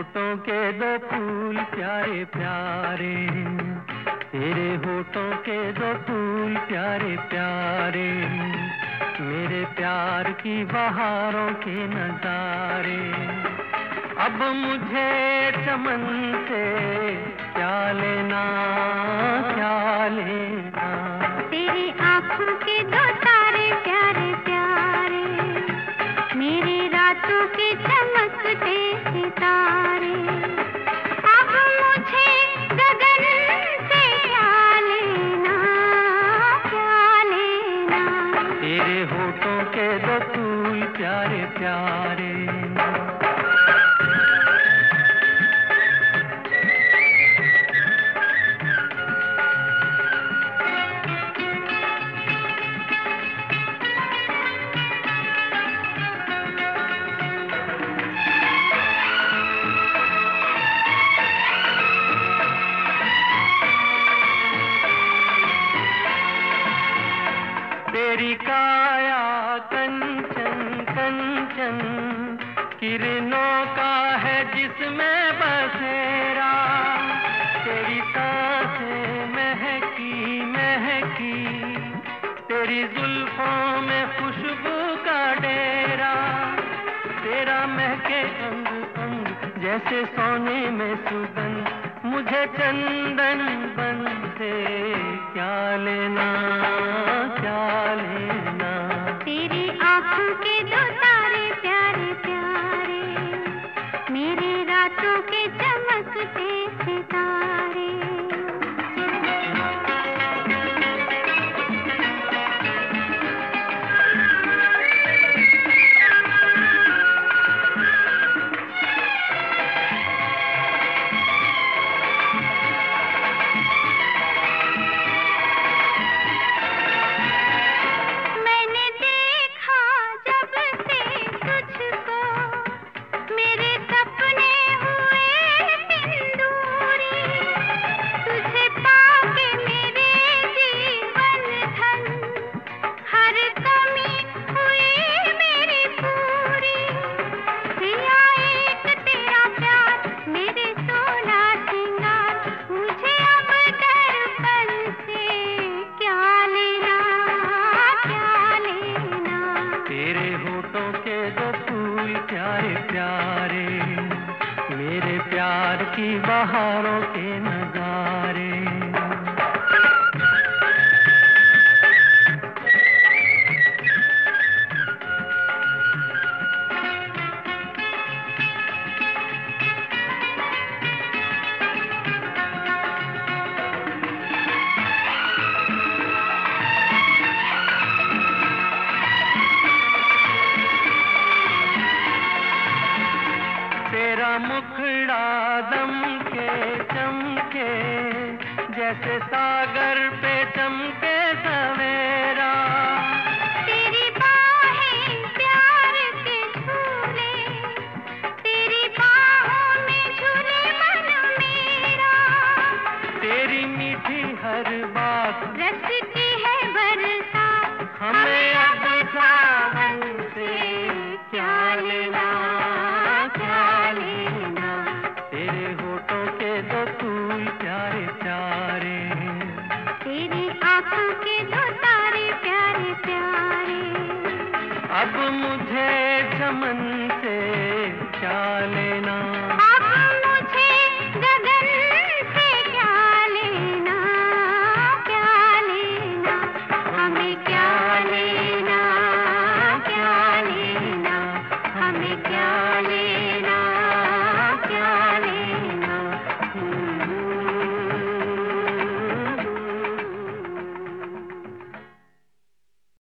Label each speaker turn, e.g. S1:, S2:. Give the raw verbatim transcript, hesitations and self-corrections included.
S1: होठों के दो फूल प्यारे प्यारे, तेरे होठों के दो फूल प्यारे प्यारे, मेरे प्यार की बहारों के नजारे। अब मुझे चमन से क्या लेना क्या लेना,
S2: तेरी आँखों के दो तारे प्यारे प्यारे, मेरी रातों के चमकते सितारे। अब मुझे गगन से क्या लेना क्या लेना,
S1: तेरे होठों के दो फूल प्यारे प्यारे। तेरी काया कंचन कंचन, किरणों का है जिसमें बसेरा, तेरी सांसें महकी महकी, तेरी जुल्फों में खुशबू का डेरा, तेरा महके अंग अंग जैसे सोने में सुगंध, मुझे चंदन बन से क्या लेना क्या लेना,
S2: तेरी आँखों के दो तारे प्यारे प्यारे, मेरे रातों के चमकते सितारे।
S1: प्यारे प्यारे, मेरे प्यार की बहारों के नजारे। तेरा मुखड़ा दम के चमके, जैसे सागर पे चमके सवेरा,
S2: तेरी बाहें प्यार के झूले, तेरी बाहों में झूले मन मेरा,
S1: तेरी मीठी हर बात
S2: रचती है बरसात,
S1: हमें अब सावन से क्या लेना क्या लेना, तेरे होठों के दो फूल प्यारे प्यारे,
S2: तेरी आँखों के दो तारे प्यारे प्यारे।
S1: अब मुझे चमन